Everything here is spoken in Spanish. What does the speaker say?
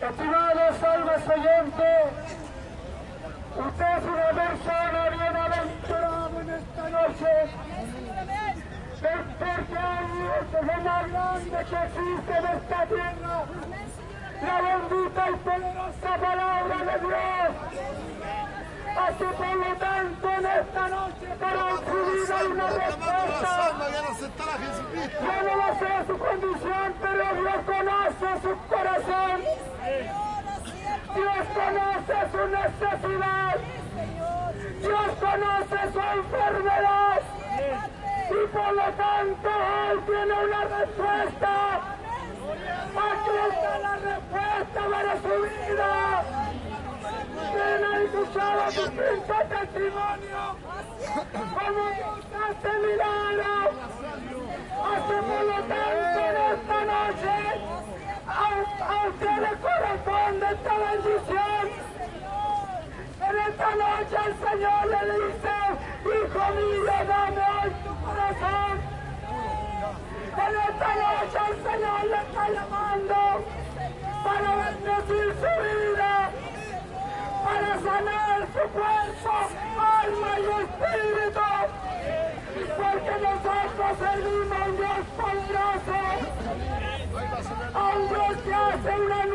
Estimados salvas oyentes, usted es una persona bienaventurada en esta noche, porque hay lo más grande que existe en esta tierra, la bendita y poderosa palabra de Dios. Así por lo tanto en esta noche para su vida hay una respuesta. Yo no lo sé su condición, pero Dios conoce su corazón. Dios conoce su necesidad. Dios conoce su enfermedad. Y por lo tanto Él tiene una respuesta. Aquí está la respuesta para su vida. ¿Quién ha escuchado distinto testimonio? Como Dios hace milagros. Así por lo tanto en esta noche a usted le corresponde esta bendición. En esta noche el Señor le dice: hijo mío, dame hoy tu corazón. En esta noche el Señor le está llamando para bendecir su vida, para sanar su cuerpo, alma y espíritu, porque nosotros servimos a un Dios poderoso, a un Dios que hace una